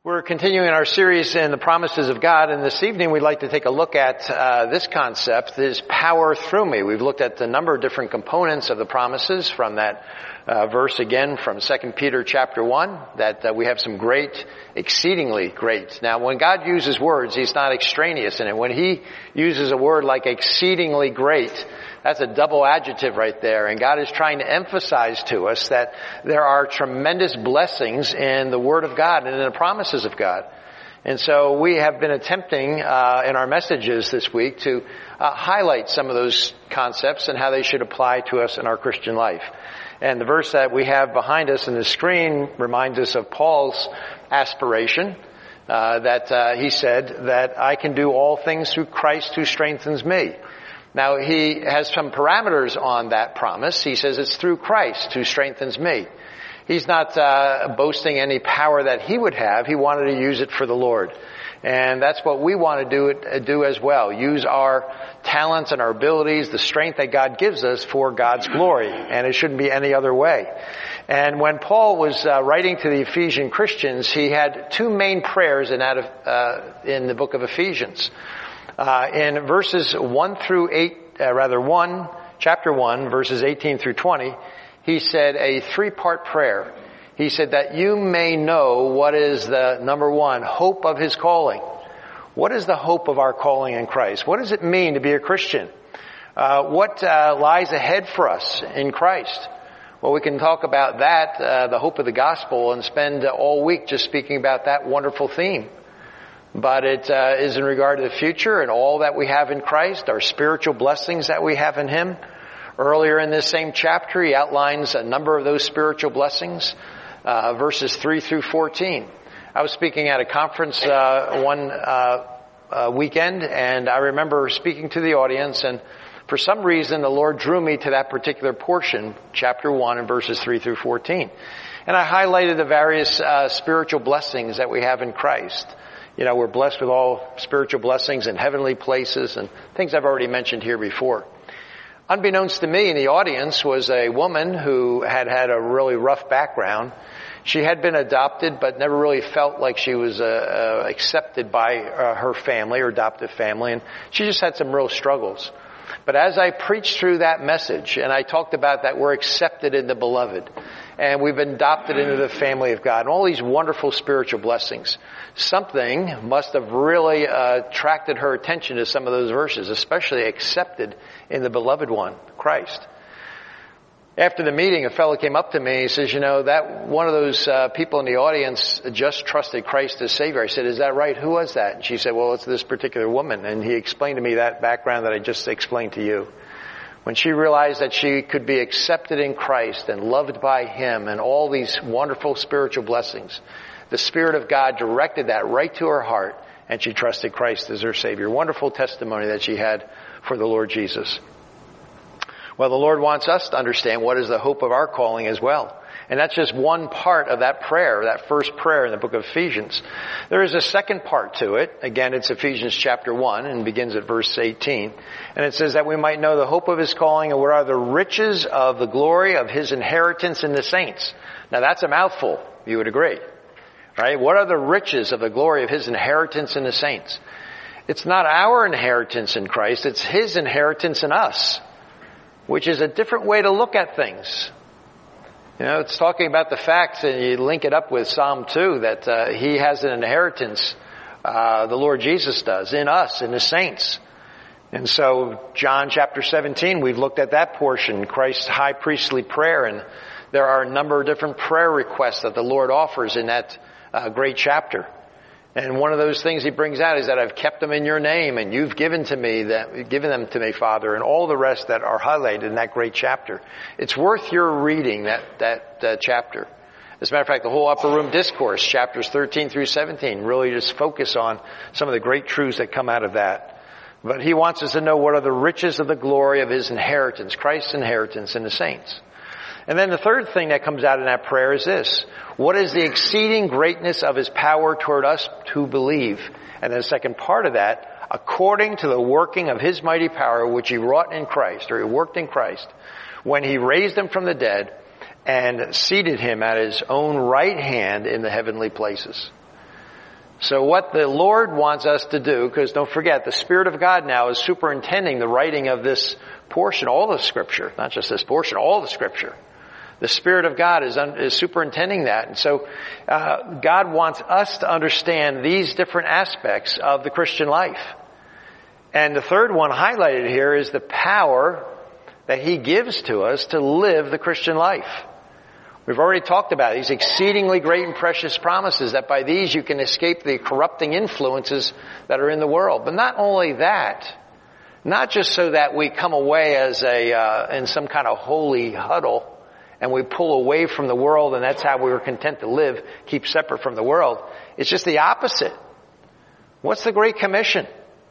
We're continuing our series in the promises of God, and this evening we'd like to take a look at this concept, this power through me. We've looked at a number of different components of the promises from that verse again from 2 Peter chapter 1, that we have some great, exceedingly great. Now, when God uses words, He's not extraneous in it. When He uses a word like exceedingly great, that's a double adjective right there. And God is trying to emphasize to us that there are tremendous blessings in the Word of God and in the promises of God. And so we have been attempting in our messages this week to highlight some of those concepts and how they should apply to us in our Christian life. And the verse that we have behind us in the screen reminds us of Paul's aspiration that he said that I can do all things through Christ who strengthens me. Now, he has some parameters on that promise. He says it's through Christ who strengthens me. He's not boasting any power that he would have. He wanted to use it for the Lord. And that's what we want to do as well. Use our talents and our abilities, the strength that God gives us for God's glory. And it shouldn't be any other way. And when Paul was writing to the Ephesian Christians, he had two main prayers in the book of Ephesians. In verses 1 through 8, chapter 1, verses 18 through 20, he said a three-part prayer. He said that you may know what is the, number one, hope of His calling. What is the hope of our calling in Christ? What does it mean to be a Christian? What lies ahead for us in Christ? Well, we can talk about that, the hope of the gospel, and spend all week just speaking about that wonderful theme. But it is in regard to the future and all that we have in Christ, our spiritual blessings that we have in Him. Earlier in this same chapter, he outlines a number of those spiritual blessings, verses 3 through 14. I was speaking at a conference one weekend, and I remember speaking to the audience, and for some reason the Lord drew me to that particular portion, chapter 1 and verses 3 through 14. And I highlighted the various spiritual blessings that we have in Christ. You know, we're blessed with all spiritual blessings in heavenly places and things I've already mentioned here before. Unbeknownst to me in the audience was a woman who had a really rough background. She had been adopted but never really felt like she was accepted by her family or adoptive family, and she just had some real struggles. But as I preached through that message and I talked about that we're accepted in the beloved and we've been adopted into the family of God and all these wonderful spiritual blessings, something must have really attracted her attention to some of those verses, especially accepted in the beloved one, Christ. After the meeting, a fellow came up to me and he says, you know, that one of those people in the audience just trusted Christ as Savior. I said, is that right? Who was that? And she said, well, it's this particular woman. And he explained to me that background that I just explained to you. When she realized that she could be accepted in Christ and loved by Him and all these wonderful spiritual blessings, the Spirit of God directed that right to her heart, and she trusted Christ as her Savior. Wonderful testimony that she had for the Lord Jesus. Well, the Lord wants us to understand what is the hope of our calling as well. And that's just one part of that prayer, that first prayer in the book of Ephesians. There is a second part to it. Again, it's Ephesians chapter 1 and begins at verse 18. And it says that we might know the hope of His calling and what are the riches of the glory of His inheritance in the saints. Now that's a mouthful, you would agree. Right? What are the riches of the glory of His inheritance in the saints? It's not our inheritance in Christ, it's His inheritance in us, which is a different way to look at things. You know, it's talking about the fact, and you link it up with Psalm 2, that He has an inheritance, the Lord Jesus does, in us, in the saints. And so, John chapter 17, we've looked at that portion, Christ's high priestly prayer, and there are a number of different prayer requests that the Lord offers in that great chapter. And one of those things He brings out is that I've kept them in Your name and You've given them to me, Father, and all the rest that are highlighted in that great chapter. It's worth your reading that chapter. As a matter of fact, the whole Upper Room Discourse, chapters 13 through 17, really just focus on some of the great truths that come out of that. But He wants us to know what are the riches of the glory of His inheritance, Christ's inheritance in the saints. And then the third thing that comes out in that prayer is this. What is the exceeding greatness of His power toward us who believe? And then the second part of that, according to the working of His mighty power, which He wrought in Christ, or He worked in Christ, when He raised Him from the dead and seated Him at His own right hand in the heavenly places. So what the Lord wants us to do, because don't forget, the Spirit of God now is superintending the writing of this portion, all the Scripture, not just this portion, all the Scripture. The Spirit of God is superintending that. And so God wants us to understand these different aspects of the Christian life. And the third one highlighted here is the power that He gives to us to live the Christian life. We've already talked about these exceedingly great and precious promises, that by these you can escape the corrupting influences that are in the world. But not only that, not just so that we come away as in some kind of holy huddle and we pull away from the world and that's how we were content to live, keep separate from the world. It's just the opposite. What's the Great Commission?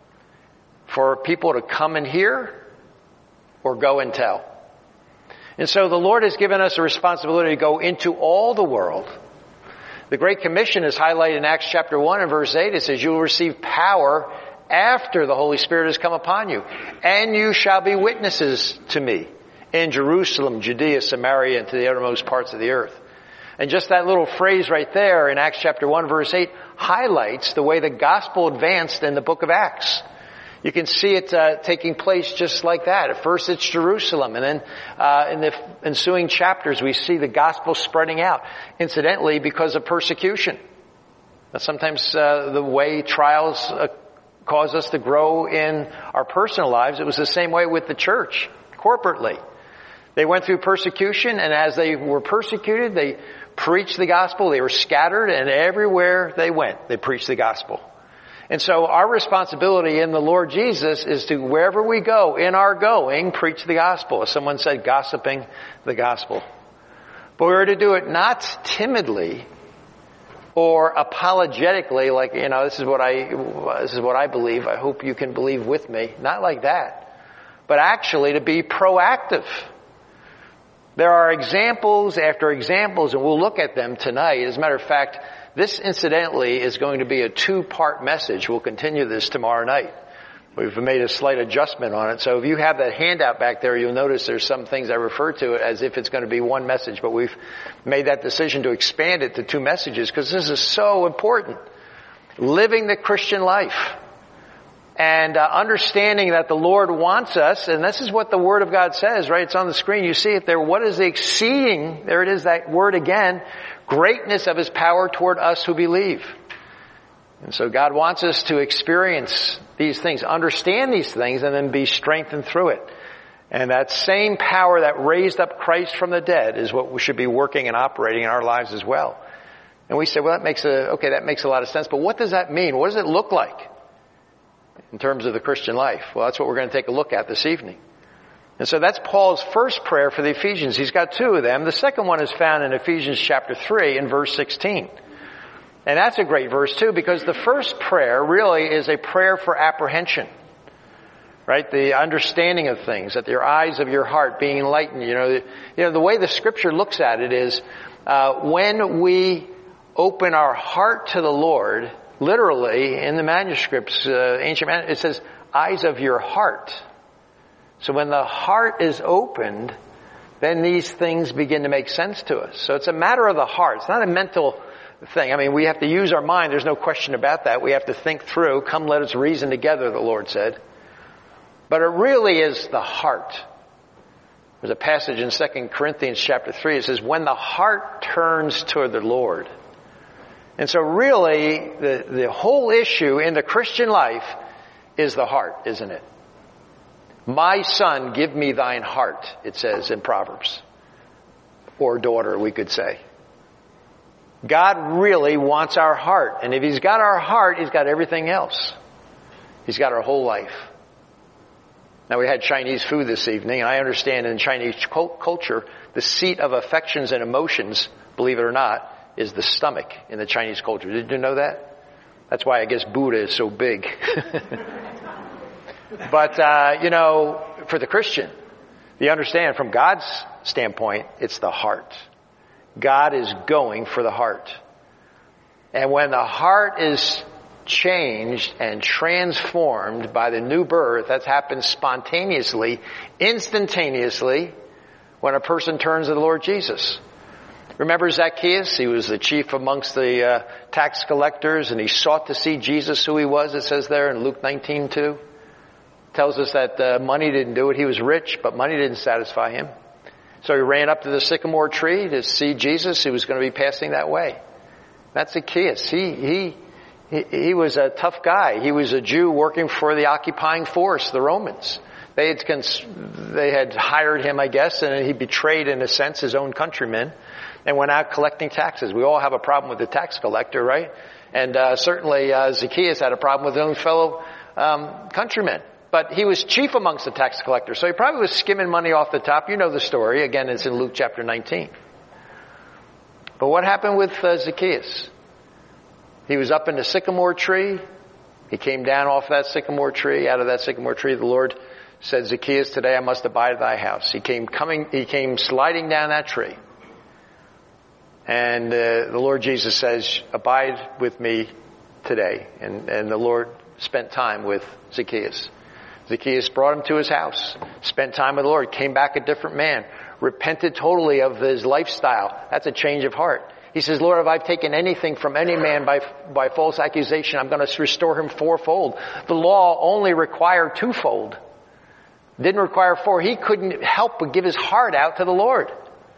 For people to come and hear or go and tell. And so the Lord has given us a responsibility to go into all the world. The Great Commission is highlighted in Acts chapter 1 and verse 8. It says, you will receive power after the Holy Spirit has come upon you. And you shall be witnesses to me in Jerusalem, Judea, Samaria, and to the uttermost parts of the earth. And just that little phrase right there in Acts chapter 1 verse 8 highlights the way the gospel advanced in the book of Acts. You can see it taking place just like that. At first it's Jerusalem, and then in the ensuing chapters we see the gospel spreading out. Incidentally, because of persecution. Sometimes the way trials cause us to grow in our personal lives, it was the same way with the church, corporately. They went through persecution, and as they were persecuted, they preached the gospel. They were scattered, and everywhere they went, they preached the gospel. And so our responsibility in the Lord Jesus is to, wherever we go, in our going, preach the gospel. As someone said, gossiping the gospel. But we're to do it not timidly or apologetically, like, this is what I believe. I hope you can believe with me. Not like that. But actually to be proactive. There are examples after examples, and we'll look at them tonight. As a matter of fact, this incidentally is going to be a 2-part message. We'll continue this tomorrow night. We've made a slight adjustment on it. So if you have that handout back there, you'll notice there's some things I refer to it as if it's going to be one message, but we've made that decision to expand it to 2 messages because this is so important. Living the Christian life. And understanding that the Lord wants us, and this is what the Word of God says, right? It's on the screen. You see it there. What is the exceeding, there it is, that word again, greatness of His power toward us who believe. And so God wants us to experience these things, understand these things, and then be strengthened through it. And that same power that raised up Christ from the dead is what we should be working and operating in our lives as well. And we say, well, that makes a lot of sense. But what does that mean? What does it look like in terms of the Christian life? Well, that's what we're going to take a look at this evening. And so that's Paul's first prayer for the Ephesians. He's got 2 of them. The second one is found in Ephesians chapter 3 in verse 16. And that's a great verse too, because the first prayer really is a prayer for apprehension. Right? The understanding of things, that your eyes of your heart being enlightened. The way the Scripture looks at it is, when we open our heart to the Lord, literally in the manuscripts, ancient manuscripts, it says, eyes of your heart. So when the heart is opened, then these things begin to make sense to us. So it's a matter of the heart. It's not a mental thing. I mean, we have to use our mind. There's no question about that. We have to think through. Come, let us reason together, the Lord said. But it really is the heart. There's a passage in 2 Corinthians chapter 3. It says, when the heart turns toward the Lord. And so really, the whole issue in the Christian life is the heart, isn't it? My son, give me thine heart, it says in Proverbs. Or daughter, we could say. God really wants our heart. And if He's got our heart, He's got everything else. He's got our whole life. Now, we had Chinese food this evening, and I understand in Chinese culture, the seat of affections and emotions, believe it or not, is the stomach in the Chinese culture. Did you know that? That's why I guess Buddha is so big. But, for the Christian, you understand from God's standpoint, it's the heart. God is going for the heart. And when the heart is changed and transformed by the new birth, that happens spontaneously, instantaneously, when a person turns to the Lord Jesus. Remember Zacchaeus? He was the chief amongst the tax collectors, and he sought to see Jesus, who he was, it says there in Luke 19:2. Tells us that money didn't do it. He was rich, but money didn't satisfy him. So he ran up to the sycamore tree to see Jesus, who was going to be passing that way. That's Zacchaeus. He was a tough guy. He was a Jew working for the occupying force, the Romans. They had hired him, I guess, and he betrayed, in a sense, his own countrymen and went out collecting taxes. We all have a problem with the tax collector, right? And certainly Zacchaeus had a problem with his own fellow countrymen. But he was chief amongst the tax collectors, so he probably was skimming money off the top. You know the story. Again, it's in Luke chapter 19. But what happened with Zacchaeus? He was up in the sycamore tree. He came down off that sycamore tree. Out of that sycamore tree, the Lord said, Zacchaeus, today I must abide at thy house. He came sliding down that tree. And the Lord Jesus says, abide with me today. And the Lord spent time with Zacchaeus. Zacchaeus brought him to his house, spent time with the Lord, came back a different man, repented totally of his lifestyle. That's a change of heart. He says, Lord, if I've taken anything from any man by false accusation, I'm going to restore him fourfold. The law only required twofold. Didn't require four. He couldn't help but give his heart out to the Lord.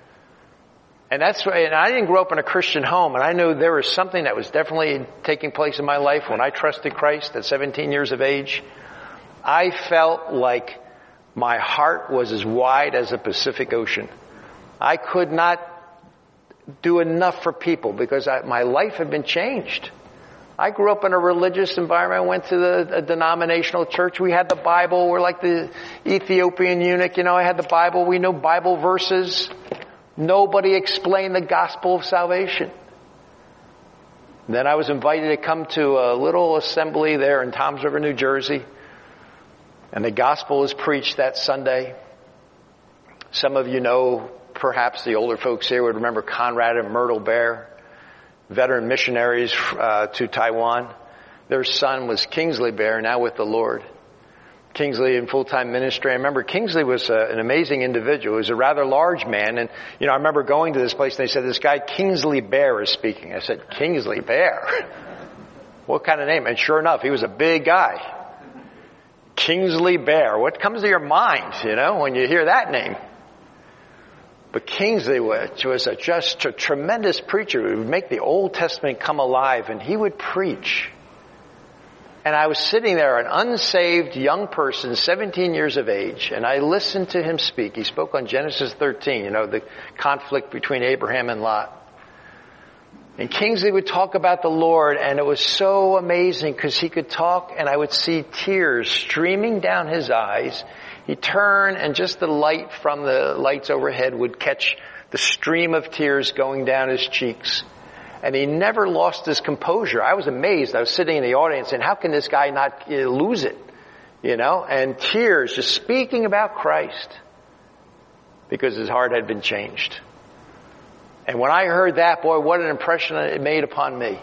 And I didn't grow up in a Christian home, and I knew there was something that was definitely taking place in my life when I trusted Christ at 17 years of age. I felt like my heart was as wide as the Pacific Ocean. I could not do enough for people because my life had been changed. I grew up in a religious environment. I went to a denominational church. We had the Bible. We're like the Ethiopian eunuch. I had the Bible. We know Bible verses. Nobody explained the gospel of salvation. Then I was invited to come to a little assembly there in Toms River, New Jersey. And the gospel was preached that Sunday. Some of you know, perhaps the older folks here would remember Conrad and Myrtle Bear, veteran missionaries to Taiwan. Their son was Kingsley Bear, now with the Lord. Kingsley in full-time ministry. I remember Kingsley was an amazing individual. He was a rather large man. And, I remember going to this place and they said, this guy Kingsley Bear is speaking. I said, Kingsley Bear? What kind of name? And sure enough, he was a big guy. Kingsley Bear. What comes to your mind, when you hear that name? But Kingsley was just a tremendous preacher. He would make the Old Testament come alive, and he would preach. And I was sitting there, an unsaved young person, 17 years of age, and I listened to him speak. He spoke on Genesis 13, the conflict between Abraham and Lot. And Kingsley would talk about the Lord, and it was so amazing because he could talk, and I would see tears streaming down his eyes. He'd turn, and just the light from the lights overhead would catch the stream of tears going down his cheeks. And he never lost his composure. I was amazed. I was sitting in the audience saying, how can this guy not lose it? And tears, just speaking about Christ. Because his heart had been changed. And when I heard that, boy, what an impression it made upon me.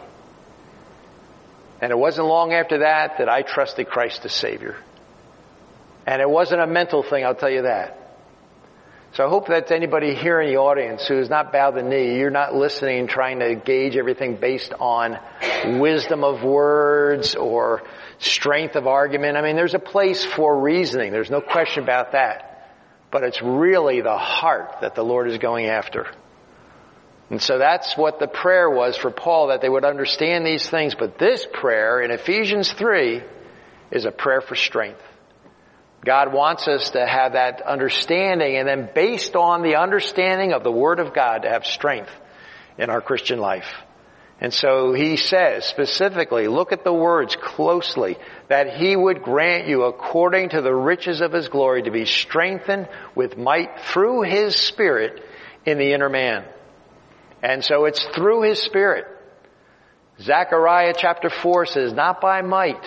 And it wasn't long after that I trusted Christ as Savior. And it wasn't a mental thing, I'll tell you that. So I hope that anybody here in the audience who has not bowed the knee, you're not listening and trying to gauge everything based on wisdom of words or strength of argument. There's a place for reasoning. There's no question about that. But it's really the heart that the Lord is going after. And so that's what the prayer was for Paul, that they would understand these things. But this prayer in Ephesians 3 is a prayer for strength. God wants us to have that understanding, and then based on the understanding of the Word of God, to have strength in our Christian life. And so he says specifically, look at the words closely, that he would grant you according to the riches of his glory to be strengthened with might through his Spirit in the inner man. And so it's through his Spirit. Zechariah chapter 4 says, not by might,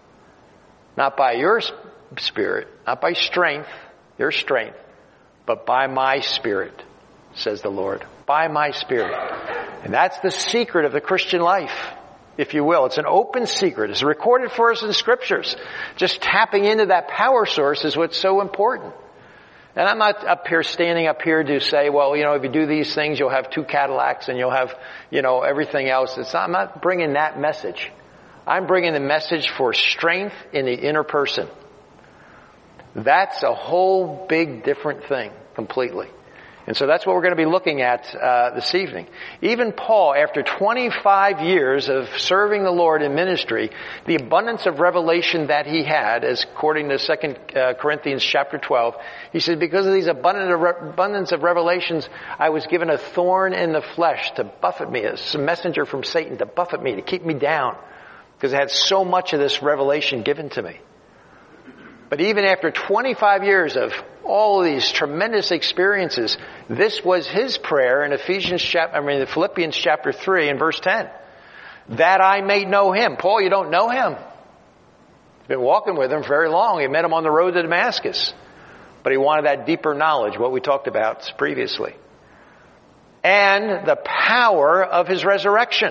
not by your Spirit, not by strength, your strength, but by my Spirit, says the Lord. By my Spirit. And that's the secret of the Christian life, if you will. It's an open secret. It's recorded for us in Scriptures. Just tapping into that power source is what's so important. And I'm not standing up here to say, well, if you do these things, you'll have 2 Cadillacs and you'll have, everything else. I'm not bringing that message. I'm bringing the message for strength in the inner person. That's a whole big different thing completely. And so that's what we're going to be looking at this evening. Even Paul, after 25 years of serving the Lord in ministry, the abundance of revelation that he had, as according to 2 Corinthians chapter 12, he said, because of these abundance of revelations, I was given a thorn in the flesh to buffet me, a messenger from Satan to buffet me, to keep me down, because I had so much of this revelation given to me. But even after 25 years of all of these tremendous experiences, this was his prayer in Philippians chapter 3 and verse 10. That I may know him. Paul, you don't know him. You've been walking with him very long. You met him on the road to Damascus. But he wanted that deeper knowledge, what we talked about previously. And the power of his resurrection.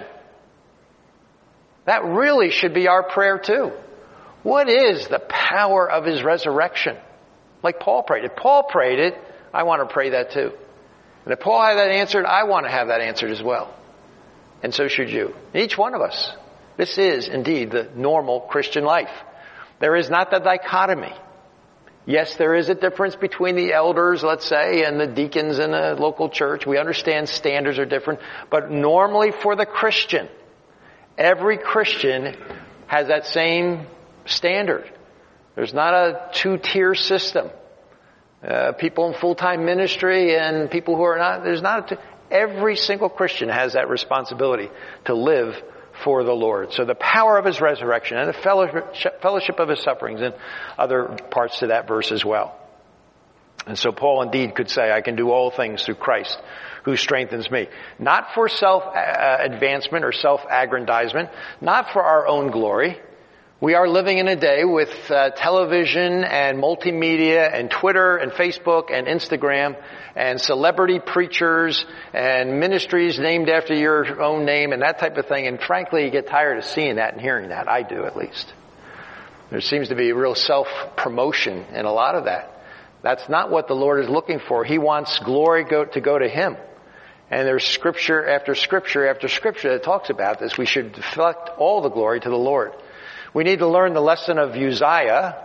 That really should be our prayer too. What is the power of his resurrection? Like Paul prayed. If Paul prayed it, I want to pray that too. And if Paul had that answered, I want to have that answered as well. And so should you. Each one of us. This is indeed the normal Christian life. There is not the dichotomy. Yes, there is a difference between the elders, let's say, and the deacons in a local church. We understand standards are different. But normally for the Christian, every Christian has that same standard. There's not a 2-tier system. People in full-time ministry and people who are not, there's not every single Christian has that responsibility to live for the Lord. So the power of his resurrection and the fellowship of his sufferings and other parts to that verse as well. And so Paul indeed could say, I can do all things through Christ who strengthens me. Not for self-advancement or self-aggrandizement, not for our own glory. We are living in a day with television and multimedia and Twitter and Facebook and Instagram and celebrity preachers and ministries named after your own name and that type of thing. And frankly, you get tired of seeing that and hearing that. I do, at least. There seems to be a real self-promotion in a lot of that. That's not what the Lord is looking for. He wants glory to go to him. And there's scripture after scripture after scripture that talks about this. We should deflect all the glory to the Lord. We need to learn the lesson of Uzziah.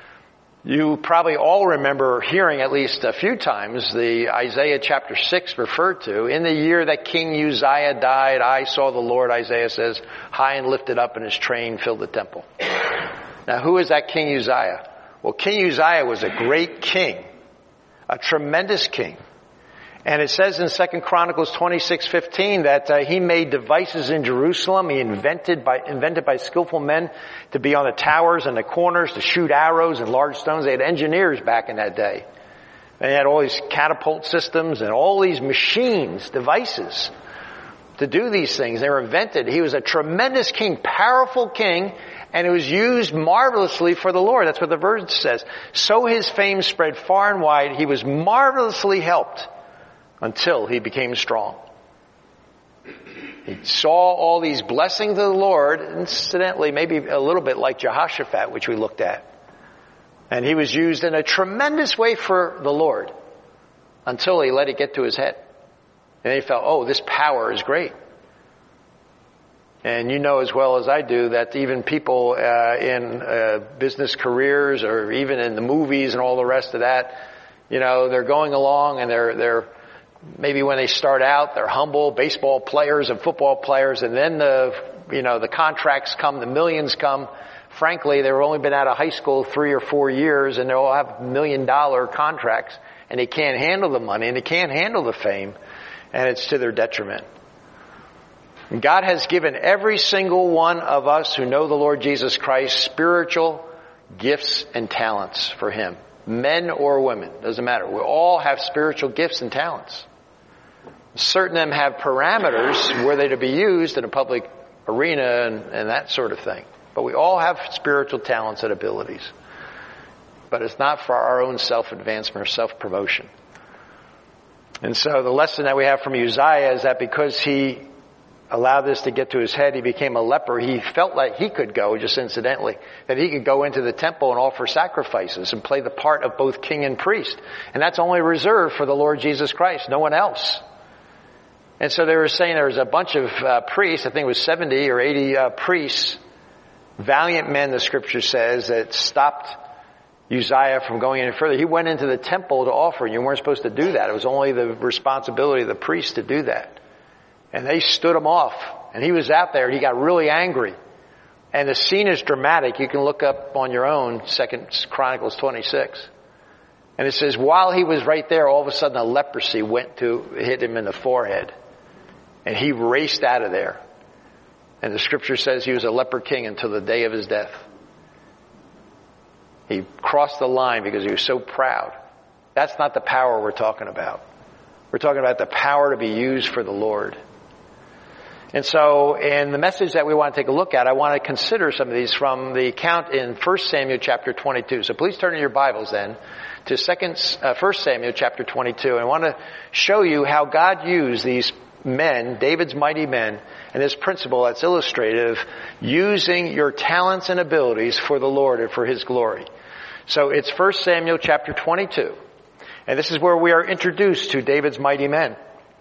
You probably all remember hearing at least a few times the Isaiah chapter 6 referred to. In the year that King Uzziah died, I saw the Lord, Isaiah says, high and lifted up, and his train filled the temple. Now, who is that King Uzziah? Well, King Uzziah was a great king, a tremendous king. And it says in 2 Chronicles 26:15 that he made devices in Jerusalem. He invented by skillful men to be on the towers and the corners to shoot arrows and large stones. They had engineers back in that day. They had all these catapult systems and all these machines, devices to do these things. They were invented. He was a tremendous king, powerful king, and it was used marvelously for the Lord. That's what the verse says. So his fame spread far and wide. He was marvelously helped until he became strong. He saw all these blessings of the Lord, incidentally, maybe a little bit like Jehoshaphat, which we looked at. And he was used in a tremendous way for the Lord until he let it get to his head. And he felt, oh, this power is great. And you know as well as I do that even people in business careers or even in the movies and all the rest of that, they're going along and they're maybe when they start out, they're humble baseball players and football players, and then the contracts come, the millions come. Frankly, they've only been out of high school 3 or 4 years, and they all have $1 million contracts, and they can't handle the money, and they can't handle the fame, and it's to their detriment. And God has given every single one of us who know the Lord Jesus Christ spiritual gifts and talents for Him. Men or women, doesn't matter. We all have spiritual gifts and talents. Certain of them have parameters where they're to be used in a public arena and that sort of thing. But we all have spiritual talents and abilities. But it's not for our own self-advancement or self-promotion. And so the lesson that we have from Uzziah is that because he allowed this to get to his head. He became a leper. He felt like he could go, just incidentally, that he could go into the temple and offer sacrifices and play the part of both king and priest. And that's only reserved for the Lord Jesus Christ, no one else. And so they were saying there was a bunch of priests, I think it was 70 or 80 priests, valiant men, the scripture says, that stopped Uzziah from going any further. He went into the temple to offer, and you weren't supposed to do that. It was only the responsibility of the priest to do that. And they stood him off. And he was out there, and he got really angry. And the scene is dramatic. You can look up on your own, 2 Chronicles 26. And it says, while he was right there, all of a sudden a leprosy went to hit him in the forehead. And he raced out of there. And the scripture says he was a leper king until the day of his death. He crossed the line because he was so proud. That's not the power we're talking about. We're talking about the power to be used for the Lord. And so in the message that we want to take a look at, I want to consider some of these from the account in 1 Samuel chapter 22. So please turn in your Bibles then to 1 Samuel chapter 22. I want to show you how God used these men, David's mighty men, and this principle that's illustrative, using your talents and abilities for the Lord and for His glory. So it's 1 Samuel chapter 22. And this is where we are introduced to David's mighty men.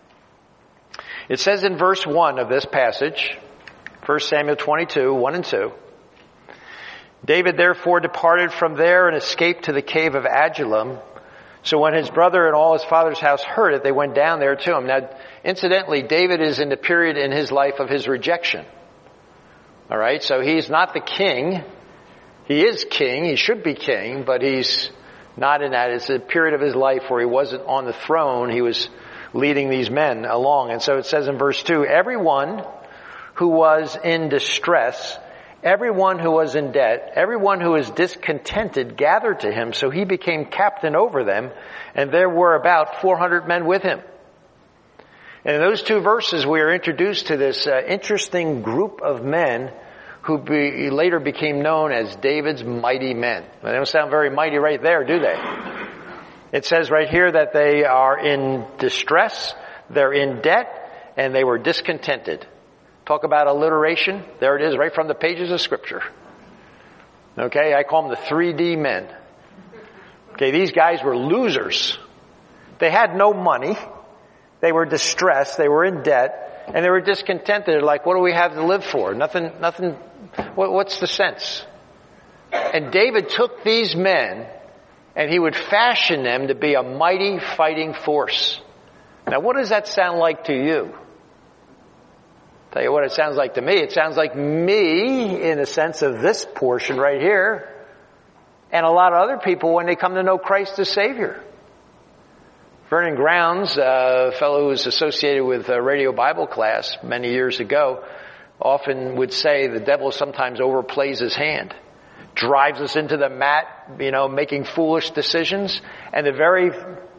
It says in verse 1 of this passage, 1 Samuel 22, 1 and 2, David therefore departed from there and escaped to the cave of Adullam. So when his brother and all his father's house heard it, they went down there to him. Now, incidentally, David is in the period in his life of his rejection. All right, so he's not the king. He is king. He should be king, but he's not in that. It's a period of his life where he wasn't on the throne. He was leading these men along. And so it says in verse 2, everyone who was in distress, everyone who was in debt, everyone who was discontented gathered to him, so he became captain over them, and there were about 400 men with him. And in those two verses, we are introduced to this interesting group of men who later became known as David's mighty men. They don't sound very mighty right there, do they? It says right here that they are in distress, they're in debt, and they were discontented. Talk about alliteration. There it is, right from the pages of Scripture. Okay, I call them the 3D men. Okay, these guys were losers. They had no money. They were distressed. They were in debt. And they were discontented. They're like, what do we have to live for? Nothing, what's the sense? And David took these men and he would fashion them to be a mighty fighting force. Now, what does that sound like to you? Tell you what it sounds like to me. It sounds like me in the sense of this portion right here, and a lot of other people when they come to know Christ as Savior. Vernon Grounds, a fellow who was associated with a radio Bible class many years ago, often would say the devil sometimes overplays his hand, drives us into the mat, making foolish decisions, and the very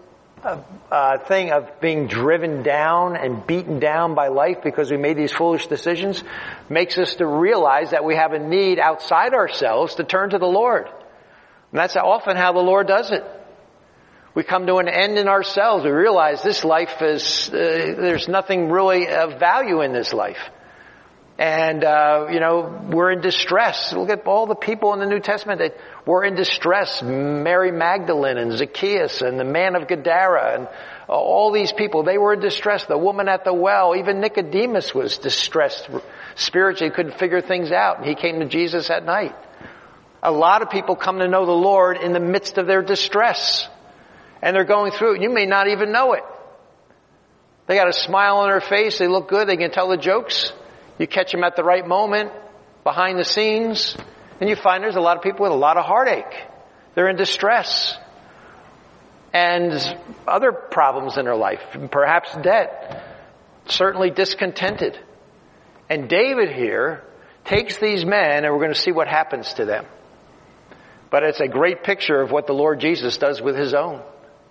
thing of being driven down and beaten down by life because we made these foolish decisions makes us to realize that we have a need outside ourselves to turn to the Lord. And that's often how the Lord does it. We come to an end in ourselves. We realize this life is, there's nothing really of value in this life. And, we're in distress. Look at all the people in the New Testament that were in distress. Mary Magdalene and Zacchaeus and the man of Gadara and all these people, they were in distress. The woman at the well, even Nicodemus was distressed spiritually, couldn't figure things out. And he came to Jesus at night. A lot of people come to know the Lord in the midst of their distress. And they're going through it. You may not even know it. They got a smile on their face. They look good. They can tell the jokes. You catch them at the right moment, behind the scenes, and you find there's a lot of people with a lot of heartache. They're in distress. And other problems in their life, perhaps debt, certainly discontented. And David here takes these men, and we're going to see what happens to them. But it's a great picture of what the Lord Jesus does with His own.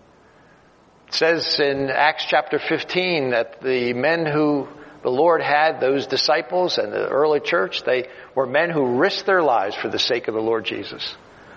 It says in Acts chapter 15 that the men who the Lord had, those disciples and the early church, they were men who risked their lives for the sake of the Lord Jesus.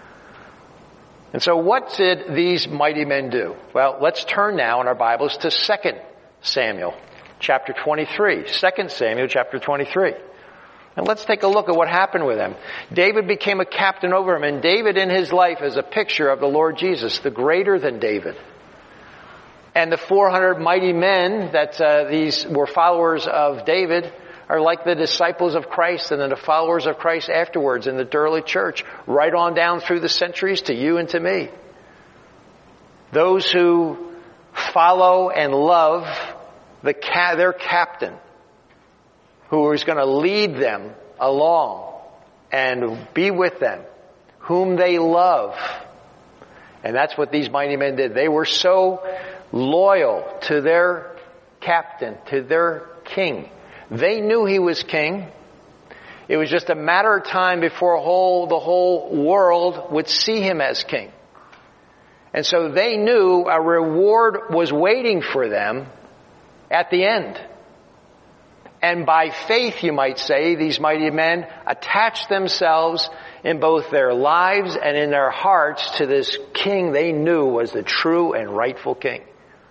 And so what did these mighty men do? Well, let's turn now in our Bibles to 2 Samuel chapter 23. 2 Samuel chapter 23. And let's take a look at what happened with him. David became a captain over him, and David in his life is a picture of the Lord Jesus, the greater than David. And the 400 mighty men that these were followers of David are like the disciples of Christ and then the followers of Christ afterwards in the early church, right on down through the centuries to you and to me. Those who follow and love their captain, who is going to lead them along and be with them, whom they love. And that's what these mighty men did. They were so loyal to their captain, to their king. They knew he was king. It was just a matter of time before the whole world would see him as king. And so they knew a reward was waiting for them at the end. And by faith, you might say, these mighty men attached themselves in both their lives and in their hearts to this king they knew was the true and rightful king,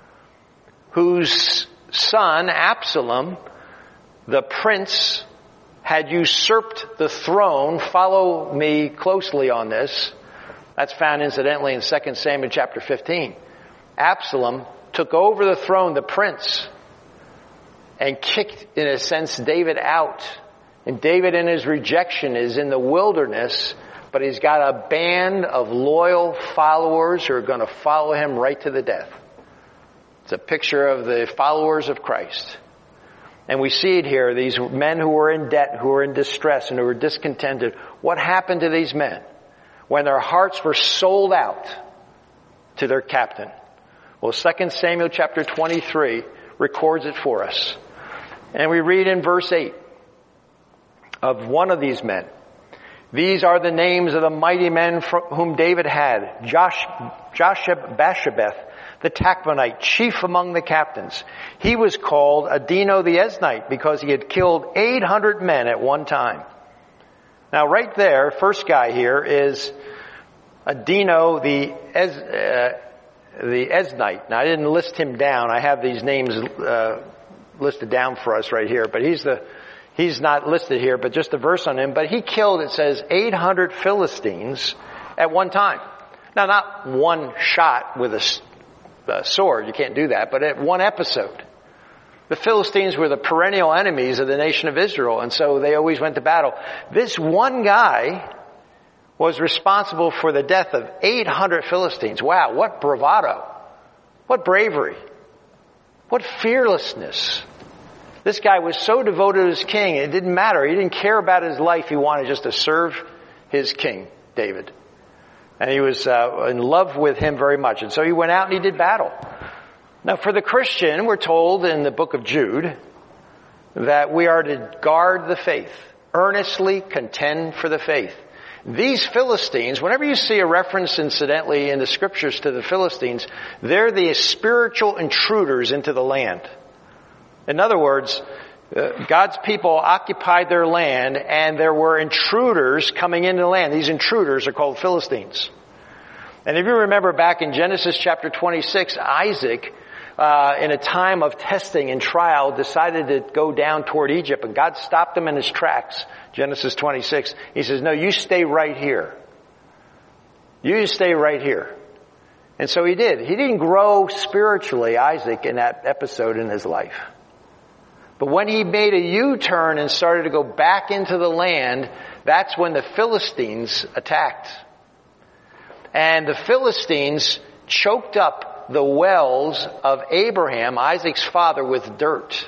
whose son, Absalom, the prince, had usurped the throne. Follow me closely on this. That's found incidentally in 2 Samuel chapter 15. Absalom took over the throne, the prince, and kicked, in a sense, David out. And David in his rejection is in the wilderness, but he's got a band of loyal followers who are going to follow him right to the death. It's a picture of the followers of Christ. And we see it here, these men who were in debt, who were in distress, and who were discontented. What happened to these men when their hearts were sold out to their captain? Well, 2 Samuel chapter 23 records it for us. And we read in verse 8 of one of these men. These are the names of the mighty men whom David had. Josheb-Basshebeth, the Tachmonite, chief among the captains. He was called Adino the Eznite because he had killed 800 men at one time. Now right there, first guy here is Adino the Eznite. Now I didn't list him down. I have these names listed down for us right here, but he's not listed here, but just a verse on him. But he killed, it says, 800 Philistines at one time. Now not one shot with a sword, you can't do that, but at one episode. The Philistines were the perennial enemies of the nation of Israel, and so they always went to battle. This one guy was responsible for the death of 800 Philistines. Wow, what bravado. What bravery. What fearlessness. This guy was so devoted to his king, it didn't matter. He didn't care about his life. He wanted just to serve his king, David. And he was in love with him very much. And so he went out and he did battle. Now for the Christian, we're told in the book of Jude that we are to guard the faith, earnestly contend for the faith. These Philistines, whenever you see a reference incidentally in the scriptures to the Philistines, they're the spiritual intruders into the land. In other words, God's people occupied their land and there were intruders coming into the land. These intruders are called Philistines. And if you remember back in Genesis chapter 26, Isaac, in a time of testing and trial, decided to go down toward Egypt, and God stopped him in his tracks. Genesis 26. He says, no, you stay right here. You stay right here. And so he did. He didn't grow spiritually, Isaac, in that episode in his life. But when he made a U-turn and started to go back into the land, that's when the Philistines attacked. And the Philistines choked up the wells of Abraham, Isaac's father, with dirt.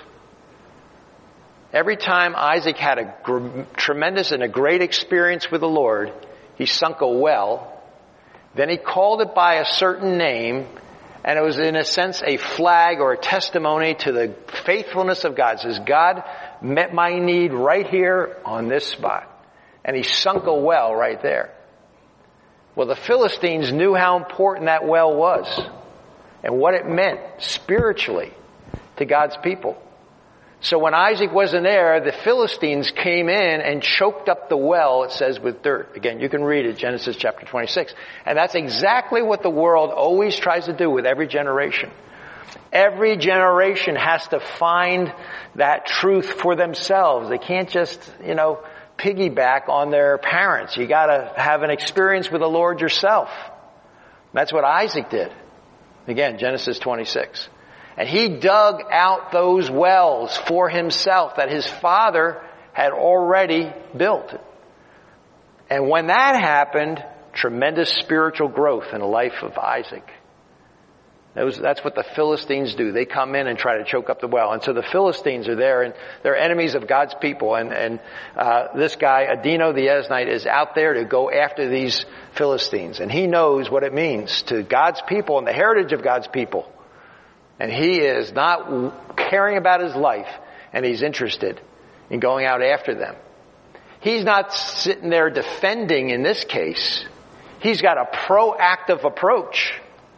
Every time Isaac had a tremendous and a great experience with the Lord, he sunk a well. Then he called it by a certain name, and it was in a sense a flag or a testimony to the faithfulness of God. It says, God met my need right here on this spot. And he sunk a well right there. Well, the Philistines knew how important that well was and what it meant spiritually to God's people. So when Isaac wasn't there, the Philistines came in and choked up the well, it says, with dirt. Again, you can read it, Genesis chapter 26. And that's exactly what the world always tries to do with every generation. Every generation has to find that truth for themselves. They can't just, piggyback on their parents. You gotta have an experience with the Lord yourself. That's what Isaac did. Again, Genesis 26. And he dug out those wells for himself that his father had already built. And when that happened, tremendous spiritual growth in the life of Isaac. That's what the Philistines do. They come in and try to choke up the well. And so the Philistines are there, and they're enemies of God's people. And this guy, Adino the Eznite, is out there to go after these Philistines. And he knows what it means to God's people and the heritage of God's people. And he is not caring about his life, and he's interested in going out after them. He's not sitting there defending in this case. He's got a proactive approach.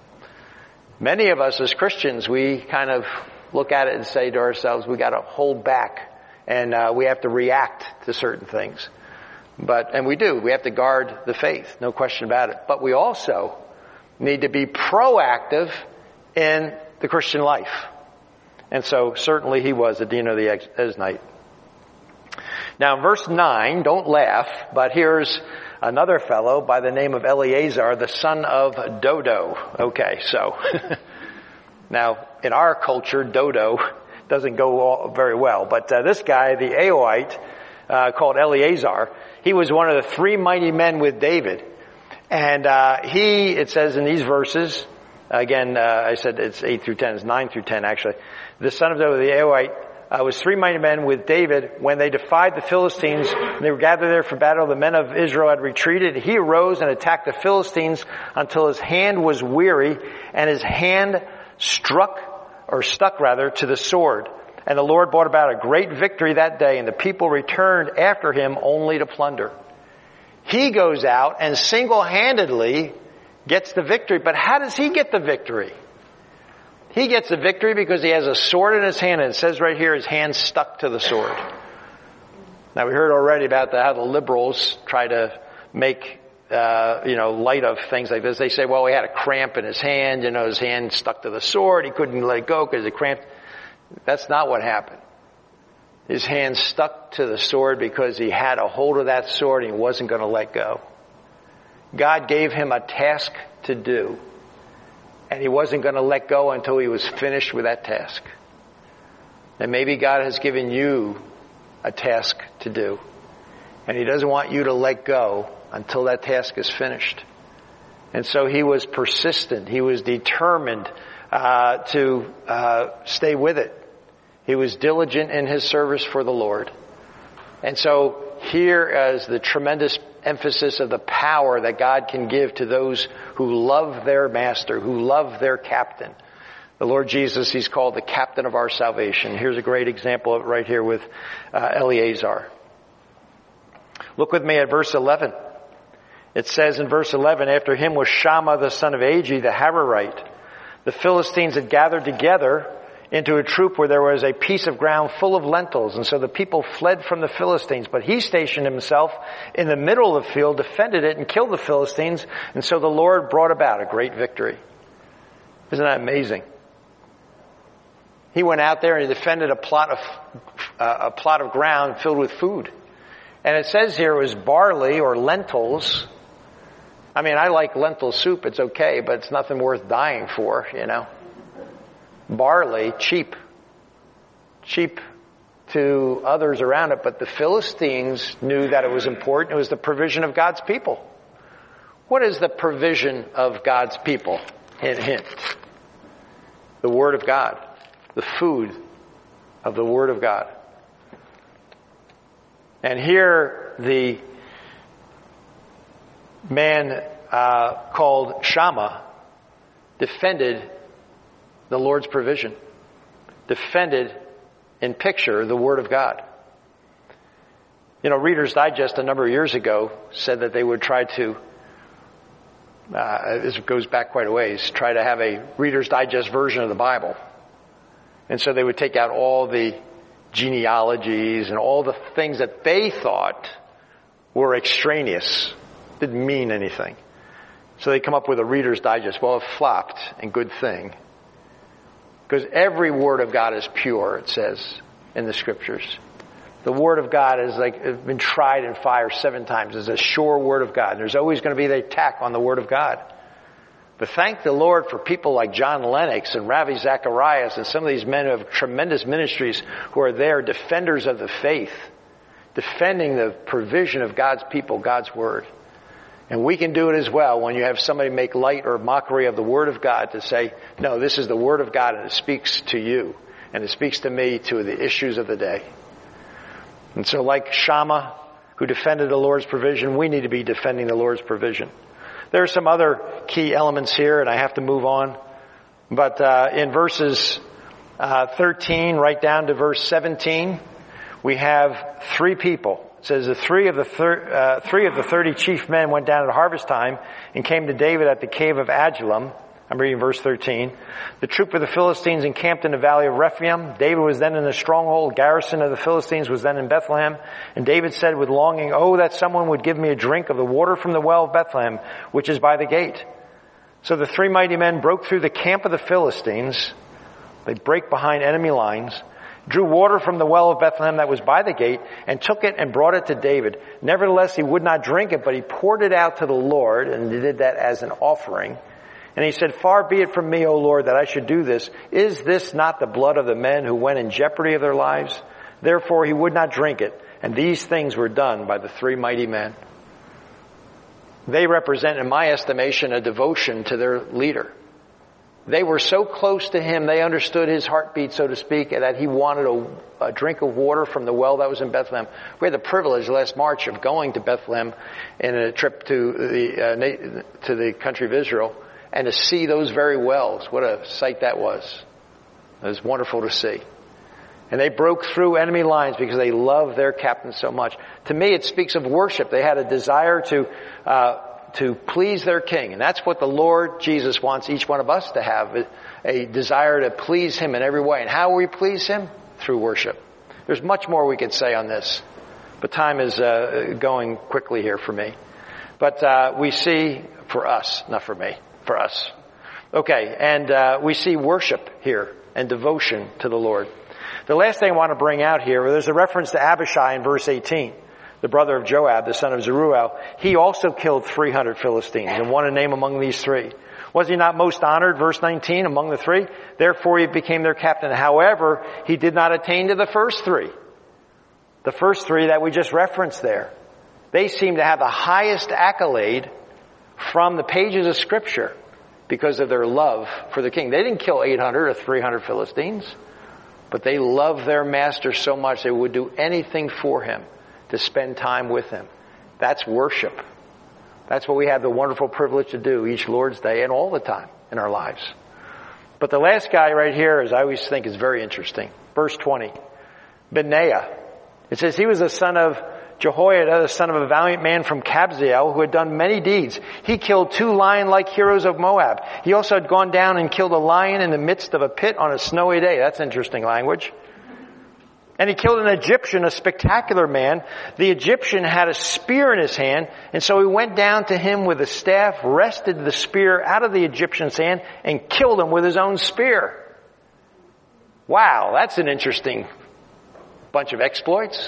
Many of us as Christians, we kind of look at it and say to ourselves, we got to hold back, and we have to react to certain things. And we do. We have to guard the faith, no question about it. But we also need to be proactive in the Christian life. And so certainly he was Adino the Eznite. Now in verse 9, don't laugh, but here's another fellow by the name of Eleazar, the son of Dodo. Okay, so now in our culture, Dodo doesn't go very well, but this guy, the Aoite, called Eleazar, he was one of the 3 mighty men with David. And it says in these verses, again, I said it's 8 through 10, it's 9 through 10 actually, the son of Dodo, the Aoite, was 3 mighty men with David. When they defied the Philistines, and they were gathered there for battle, the men of Israel had retreated. He arose and attacked the Philistines until his hand was weary, and his hand stuck to the sword. And the Lord brought about a great victory that day, and the people returned after him only to plunder. He goes out and single-handedly gets the victory. But how does he get the victory? He gets the victory because he has a sword in his hand, and it says right here his hand stuck to the sword. Now we heard already about how the liberals try to make light of things like this. They say, well, he had a cramp in his hand, his hand stuck to the sword, he couldn't let it go because it cramped. That's not what happened. His hand stuck to the sword because he had a hold of that sword and he wasn't going to let go. God gave him a task to do. And he wasn't going to let go until he was finished with that task. And maybe God has given you a task to do. And he doesn't want you to let go until that task is finished. And so he was persistent. He was determined to stay with it. He was diligent in his service for the Lord. And so here is the tremendous emphasis of the power that God can give to those who love their master, who love their captain. The Lord Jesus, he's called the captain of our salvation. Here's a great example of it right here with Eleazar. Look with me at verse 11. It says in verse 11, after him was Shammah the son of Agi, the Hararite. The Philistines had gathered together into a troop where there was a piece of ground full of lentils. And so the people fled from the Philistines. But he stationed himself in the middle of the field, defended it, and killed the Philistines. And so the Lord brought about a great victory. Isn't that amazing? He went out there and he defended a plot of ground filled with food. And it says here it was barley or lentils. I mean, I like lentil soup. It's okay, but it's nothing worth dying for, Barley, cheap to others around it, but the Philistines knew that it was important. It was the provision of God's people. What is the provision of God's people? Hint, hint. The Word of God. The food of the Word of God. And here the man called Shammah defended the Lord's provision. Defended in picture the Word of God. Reader's Digest a number of years ago said that they would try to, this goes back quite a ways, try to have a Reader's Digest version of the Bible. And so they would take out all the genealogies and all the things that they thought were extraneous, didn't mean anything. So they come up with a Reader's Digest. Well, it flopped, and good thing. Because every word of God is pure, it says in the Scriptures. The Word of God has been tried in fire 7 times. It's a sure Word of God. There's always going to be the attack on the Word of God. But thank the Lord for people like John Lennox and Ravi Zacharias and some of these men who have tremendous ministries who are there, defenders of the faith, defending the provision of God's people, God's Word. And we can do it as well when you have somebody make light or mockery of the Word of God to say, no, this is the Word of God and it speaks to you and it speaks to me to the issues of the day. And so like Shammah, who defended the Lord's provision, we need to be defending the Lord's provision. There are some other key elements here, and I have to move on. But in verses 13 right down to verse 17, we have 3 people. It says the three of the 30 chief men went down at harvest time and came to David at the cave of Adullam. I'm reading verse 13. The troop of the Philistines encamped in the valley of Rephaim. David was then in the stronghold. Garrison of the Philistines was then in Bethlehem. And David said with longing, oh, that someone would give me a drink of the water from the well of Bethlehem, which is by the gate. So the 3 mighty men broke through the camp of the Philistines. They break behind enemy lines, drew water from the well of Bethlehem that was by the gate, and took it and brought it to David. Nevertheless, he would not drink it, but he poured it out to the Lord, and he did that as an offering. And he said, far be it from me, O Lord, that I should do this. Is this not the blood of the men who went in jeopardy of their lives? Therefore he would not drink it. And these things were done by the 3 mighty men. They represent, in my estimation, a devotion to their leader. They were so close to him, they understood his heartbeat, so to speak, that he wanted a drink of water from the well that was in Bethlehem. We had the privilege last March of going to Bethlehem in a trip to the country of Israel, and to see those very wells. What a sight that was. It was wonderful to see. And they broke through enemy lines because they loved their captain so much. To me, it speaks of worship. They had a desire to please their king. And that's what the Lord Jesus wants each one of us to have, a desire to please him in every way. And how we please him? Through worship. There's much more we could say on this, but time is going quickly here for me. But we see, for us, not for me, for us. Okay, and we see worship here and devotion to the Lord. The last thing I want to bring out here, there's a reference to Abishai in verse 18, the brother of Joab, the son of Zeruiah. He also killed 300 Philistines and won a name among these 3. Was he not most honored, verse 19, among the 3? Therefore he became their captain. However, he did not attain to the first 3. The first 3 that we just referenced there. They seem to have the highest accolade from the pages of Scripture because of their love for the king. They didn't kill 800 or 300 Philistines, but they loved their master so much they would do anything for him to spend time with him. That's worship. That's what we have the wonderful privilege to do each Lord's Day and all the time in our lives. But the last guy right here, as I always think, is very interesting. Verse 20. Benaiah. It says he was the son of Jehoiada, the son of a valiant man from Kabzeel, who had done many deeds. He killed 2 lion-like heroes of Moab. He also had gone down and killed a lion in the midst of a pit on a snowy day. That's interesting language. And he killed an Egyptian, a spectacular man. The Egyptian had a spear in his hand, and so he went down to him with a staff, wrested the spear out of the Egyptian's hand, and killed him with his own spear. Wow, that's an interesting bunch of exploits.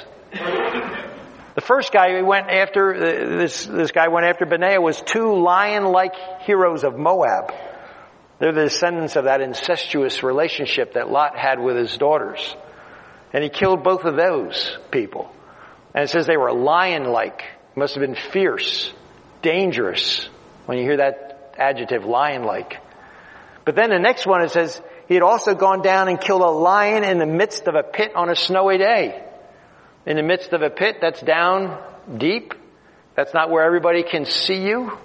The first guy who went after, this guy went after Benaiah, was 2 lion-like heroes of Moab. They're the descendants of that incestuous relationship that Lot had with his daughters. And he killed both of those people. And it says they were lion-like. Must have been fierce, dangerous, when you hear that adjective, lion-like. But then the next one, it says he had also gone down and killed a lion in the midst of a pit on a snowy day. In the midst of a pit that's down deep. That's not where everybody can see you.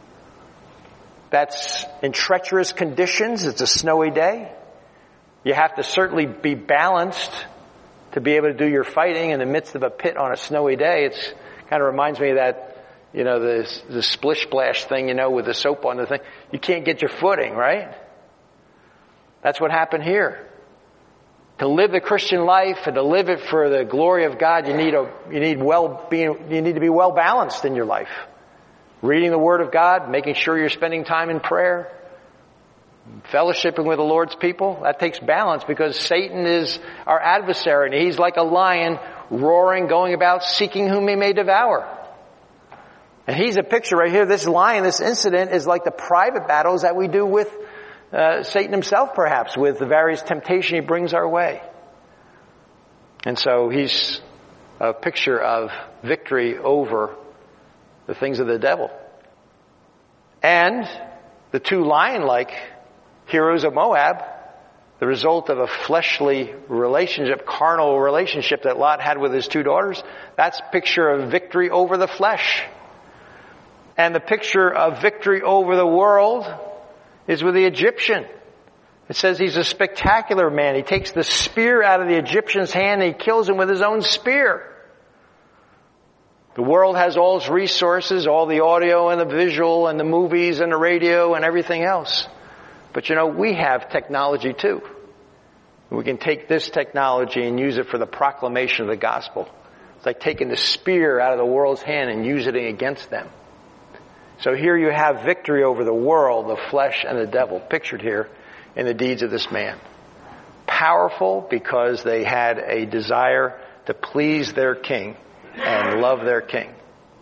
That's in treacherous conditions. It's a snowy day. You have to certainly be balanced to be able to do your fighting in the midst of a pit on a snowy day. It's kind of reminds me of that, the splish splash thing, with the soap on the thing. You can't get your footing, right? That's what happened here. To live the Christian life and to live it for the glory of God, you need to be well balanced in your life. Reading the Word of God, making sure you're spending time in prayer, fellowshipping with the Lord's people, that takes balance because Satan is our adversary and he's like a lion roaring, going about seeking whom he may devour. And he's a picture right here. This lion, this incident is like the private battles that we do with Satan himself, perhaps, with the various temptation he brings our way. And so he's a picture of victory over the things of the devil. And the two lion-like heroes of Moab, the result of a fleshly relationship, carnal relationship that Lot had with his two daughters, that's a picture of victory over the flesh. And the picture of victory over the world is with the Egyptian. It says he's a spectacular man. He takes the spear out of the Egyptian's hand and he kills him with his own spear. The world has all its resources, all the audio and the visual and the movies and the radio and everything else. But we have technology too. We can take this technology and use it for the proclamation of the gospel. It's like taking the spear out of the world's hand and using it against them. So here you have victory over the world, the flesh, and the devil, pictured here in the deeds of this man. Powerful because they had a desire to please their king and love their king.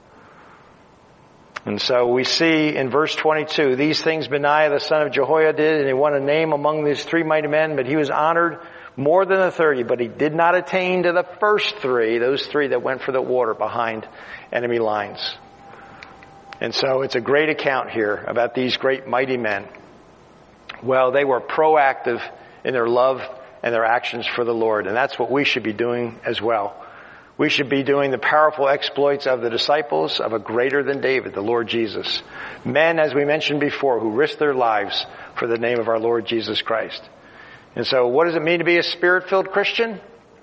And so we see in verse 22, these things Benaiah the son of Jehoiada did, and he won a name among these three mighty men, but he was honored more than the 30, but he did not attain to the first three, those three that went for the water behind enemy lines. And so it's a great account here about these great mighty men. Well, they were proactive in their love and their actions for the Lord, and that's what we should be doing as well. We should be doing the powerful exploits of the disciples of a greater than David, the Lord Jesus. Men, as we mentioned before, who risked their lives for the name of our Lord Jesus Christ. And so what does it mean to be a Spirit-filled Christian?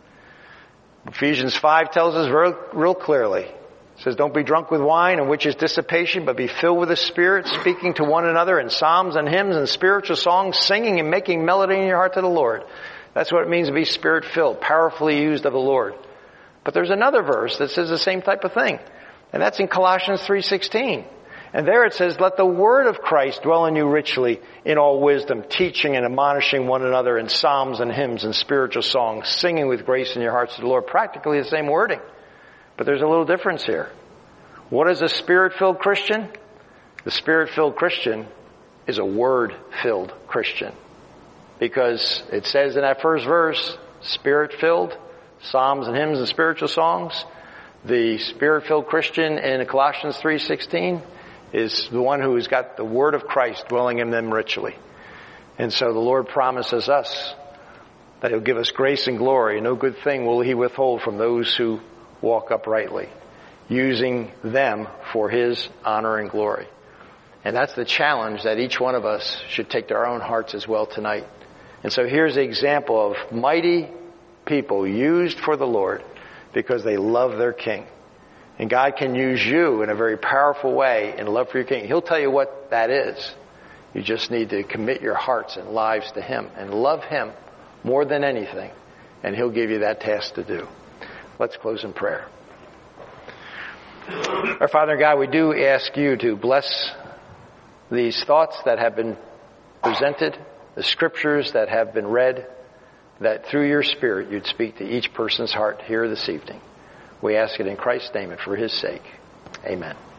Ephesians 5 tells us real clearly. It says, don't be drunk with wine, in which is dissipation, but be filled with the Spirit, speaking to one another in psalms and hymns and spiritual songs, singing and making melody in your heart to the Lord. That's what it means to be Spirit-filled, powerfully used of the Lord. But there's another verse that says the same type of thing. And that's in Colossians 3:16. And there it says, let the word of Christ dwell in you richly in all wisdom, teaching and admonishing one another in psalms and hymns and spiritual songs, singing with grace in your hearts to the Lord. Practically the same wording. But there's a little difference here. What is a Spirit-filled Christian? The Spirit-filled Christian is a Word-filled Christian. Because it says in that first verse, Spirit-filled, psalms and hymns and spiritual songs. The Spirit-filled Christian in Colossians 3:16 is the one who has got the word of Christ dwelling in them richly. And so the Lord promises us that He'll give us grace and glory. No good thing will He withhold from those who walk uprightly, using them for His honor and glory. And that's the challenge that each one of us should take to our own hearts as well tonight. And so here's an example of mighty people used for the Lord because they love their King. And God can use you in a very powerful way in love for your King. He'll tell you what that is. You just need to commit your hearts and lives to Him and love Him more than anything. And He'll give you that task to do. Let's close in prayer. Our Father God, we do ask you to bless these thoughts that have been presented, the scriptures that have been read, that through your Spirit you'd speak to each person's heart here this evening. We ask it in Christ's name and for His sake. Amen.